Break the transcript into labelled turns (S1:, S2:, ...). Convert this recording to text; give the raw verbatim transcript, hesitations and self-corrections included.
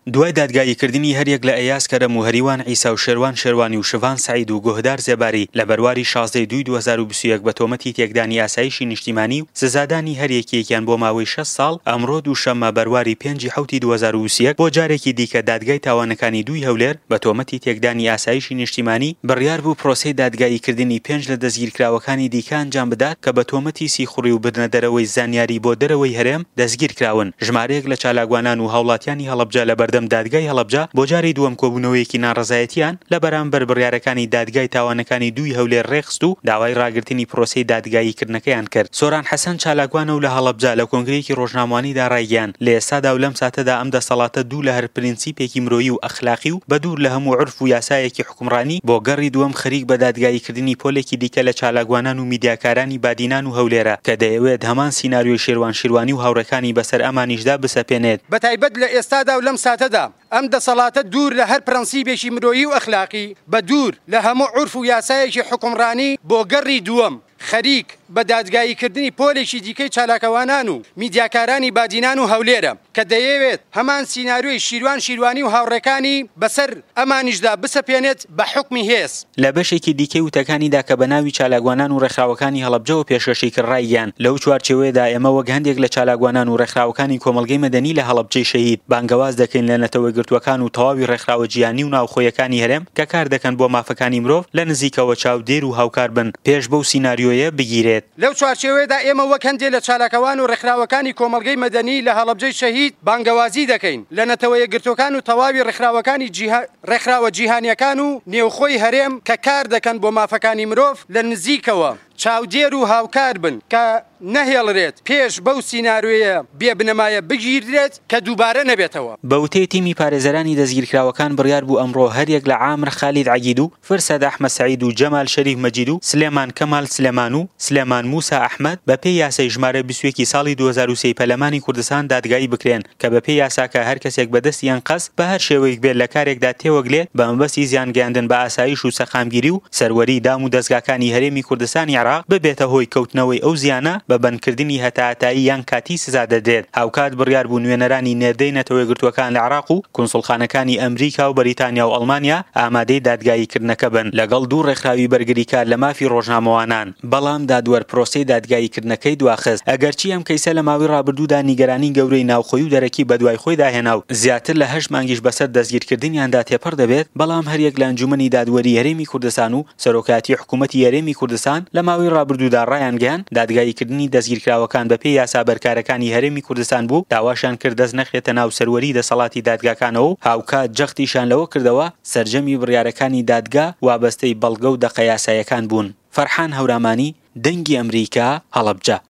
S1: دوای دادگاییکردنی هەریەک لە ئەیاز کەرەم و هەریوان عیسا و شێروان شێروانی و شڤان سەعید و گۆهدار زێباری لە بەرواری شازدەی دوای دوو هەزار و بیست و یەک بە تۆمەتی تێکدانی ئاسایشی نیشتیمانی و سزادانی هەریەکیەکیان بۆ ماوەی شەش ساڵ ئەمڕۆ دووشەممە بەرواری پێنجی حوتی دوو هەزار و بیست و یەک بۆ جارێکی دیکە دادگای تاوانەکانی دووی هەولێر بە تۆمەتی تێکدانی ئاسایشی نیشتیمانی بڕیار بوو پرۆسەی دادگاییکردنی پێنج لە دەستگیرکراوەکانی دیکە ئەنجام بدات کە بە تۆمەتی سیخوڕی و بردنەدەرەوەی زانیاری بۆ دەرەوەی هەرێم دەستگیر کراون. ژمارەیەک لە چالاکوانان و هاوڵاتیانی هەڵەبجە لە بەردەم دادگای هەڵەبجە بۆ جاری دووەم کۆبوونەوەیەکی ناڕەزایەتیان لە بەرامبەر بڕیارەکانی دادگای تاوانەکانی دووی هەولێر ڕێخست و داوای ڕاگررتنی پرۆسەی دادگاییکردنەکەیان کرد. سۆران حەسەن چالاکوانە و لە هەڵەبجە لە کۆنگرەیەکی ڕۆژنامەوانیدا ڕایگەیاند لە ئێستادا و لەم ساتەدا ئەم دەسەڵاتە دوو لە هەر پرینسیپێکی مرۆیی و ئەخلاقی و بەدوور لە هەموو عورف و یاسایەکی حکومڕانی بۆ گەڕی دووەم خەریک بە دادگاییکردنی پۆلێکی دیکە لە چالاکوانان و میدیاکارانی بادینان و هەولێرە کە دەیەوێت هەمان سیناریۆی شێروان شیروانی و هاوڕێکانی بەسەر ئەمانیشدا بسەپێنێت.
S2: بەتایبەت لە ئێستادا و لەم ساتەدا ئەم دەسەڵاتە دوور لە هەر پرەنسیبێکی مرۆیی و ئەخلاقی بە دوور لە هەموو عورف و یاسایەکی حکومڕانی بۆ گەڕی دووەم خەریک بە دادگاییکردنی پۆلێکی دیکەی چالاکەوانان و میدیاکارانی بادینان و هەولێرە کە دەیەوێت هەمان سیناریۆی شیروان شیروانی و هاوڕێکانی بەسەر ئەمانیشدا بسەپێنێت بە حکمی هێز.
S1: لە بەشێکی دیکەی وتەکانیدا کە بە ناوی چالاکوانان و ڕێکخراوەکانی هەڵەبجەوە پێشکەشی کرد ڕایگەیاند لەو چوارچێوەیەدا ئێمە وەک هەندێک لە چالاکوانان و ڕێکخراوەکانی کۆمەڵگەی مەدەنی لە هەڵەبجەی شەهید بانگەواز دەکەین لە نەتەوەی گرتوەکان و تەواوی ڕێکخراوە جیهانی و ناوخۆیەکانی هەرێم کە کار دەکەن بۆ مافەکانی مرۆڤ لە نزیکەوە چاودێر و هاوکار بن پێش بەو سیناریۆیە بگیرێت.
S2: لەو چوارچێوەیەدا ئێمە وەک هەندێک لە چالاکەوان و ڕێکخراوەکانی کۆمەڵگەی مەدەنی لە هەڵەبجەی شەهید بانگەوازی دەکەین لە نەتەوەیە گرتوەکان و تەواوی ڕێکخراوەکانی ڕێکخراوە جیهانیەکان و نێوخۆی هەرێم کە کار دەکەن بۆ مافەکانی مرۆڤ لە نزیکەوە چاودێر و هاوکار بن کە نەهێڵرێت پێش بەو سیناریۆیە بێبنەمایە بگیرێت کە دووبارە نەبێتەوە.
S1: بەوتەی تیمی پارێزەرانی دەستگیرکراوەکان بڕیار بوو ئەمڕۆ هەریەک لە عامر خالید عەگید و فرسەد ئەحمەد سەعید و جەمال شەریف مەجید و سلێمان کەمال سلێمان و سلێمان موسا ئەحمەد بە پێی یاسای ژمارە بیست و یەکی ساڵی دوو هەزار و سێ پەرلەمانی کوردستان دادگایی بکرێن کە بە پێی یاساکە هەر کەسێک بەدەستیان قەست بە هەر شێوەیەک بێت لە کارێکدا تێوەگلێت بە مەبەستی زیانگەیاندن بە ئاسایش و سەقامگیری و سەروەری دام و دەستگاکانی هەرێمی کوردستانی عێراق ببێتە هۆی کەوتنەوەی ئەو زیانە بە بەندکردنی هەتاتایی یان کاتی سزا دەدرێت. هاوکات بڕیار بوو نوێنەرانی نێردەی نەتەوەی گرتوەکان لە عێراق و کونسڵخانەکانی ئەمریکا و بەریتانیا و ئەڵمانیا ئامادەی دادگاییکردنەکە بن لەگەڵ دوو ڕێکخراوی بەرگریکار لە مافی ڕۆژنامەوانان. بەڵام دادوەر پرۆسەی دادگاییکردنەکەی دواخست ئەگەرچی ئەم کەیسە لە ماوەی ڕابردوودا نیگەرانی گەورەی ناوخۆیی و دەرەکی بە دوای خۆی داهێنا و زیاتر لە هەشت مانگیش بەسەر دەستگیرکردنیاندا تێپەڕ دەبێت. بەڵام هەریەک لە ئەنجومەنی دادوەری هەرێمی کوردستان و سەرۆکاتی حکوومەتی هەرێمی کوردستان لە ماوەی ڕابردوودا ڕایانگەیاند دادگاییکردنی دەستگیرکراوەکان بە پێی یاسا بەرکارەکانی هەرێمی کوردستان بوو داواشان کرد دەست نەخرێتە ناو سەروەری دەسەڵاتی دادگاکانەوە و هاوکات جەختیشان لەوە کردەوە سەرجەمی بڕیارەکانی دادگا وابەستەی بەڵگە و دەقە یاساییەکان بوون. فەرحان هەورامانی، دەنگی ئەمریکا، هەڵەبجە.